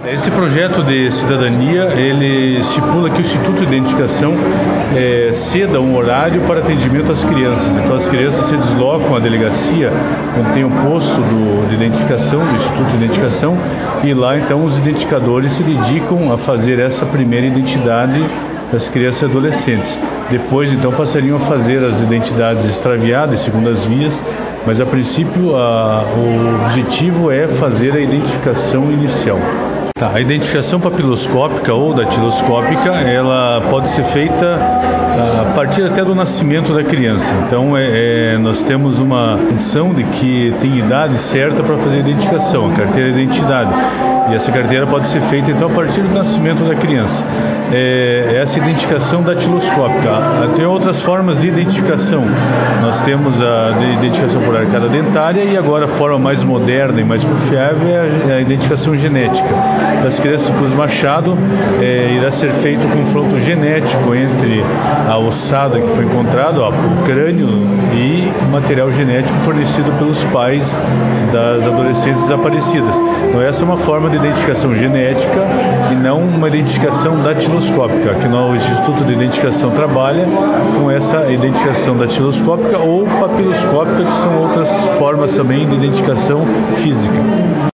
Esse projeto de cidadania, ele estipula que o Instituto de Identificação ceda um horário para atendimento às crianças. Então as crianças se deslocam à delegacia, onde tem o posto de identificação, do Instituto de Identificação, e lá então os identificadores se dedicam a fazer essa primeira identidade das crianças e adolescentes. Depois então passariam a fazer as identidades extraviadas, segundas vias, mas a princípio o objetivo é fazer a identificação inicial. A identificação papiloscópica ou datiloscópica, ela pode ser feita a partir até do nascimento da criança. Então nós temos uma menção de que tem idade certa para fazer a identificação, a carteira de identidade. E essa carteira pode ser feita então a partir do nascimento da criança. Essa identificação datiloscópica. Tem outras formas de identificação. Nós temos a de identificação por arcada dentária e agora a forma mais moderna e mais confiável é a identificação genética. Das crianças Cruz Machado, irá ser feito um confronto genético entre a ossada que foi encontrada, o crânio, e o material genético fornecido pelos pais das adolescentes desaparecidas. Então essa é uma forma de identificação genética e não uma identificação datiloscópica. Aqui no Instituto de Identificação trabalha com essa identificação datiloscópica ou papiloscópica, que são outras formas também de identificação física.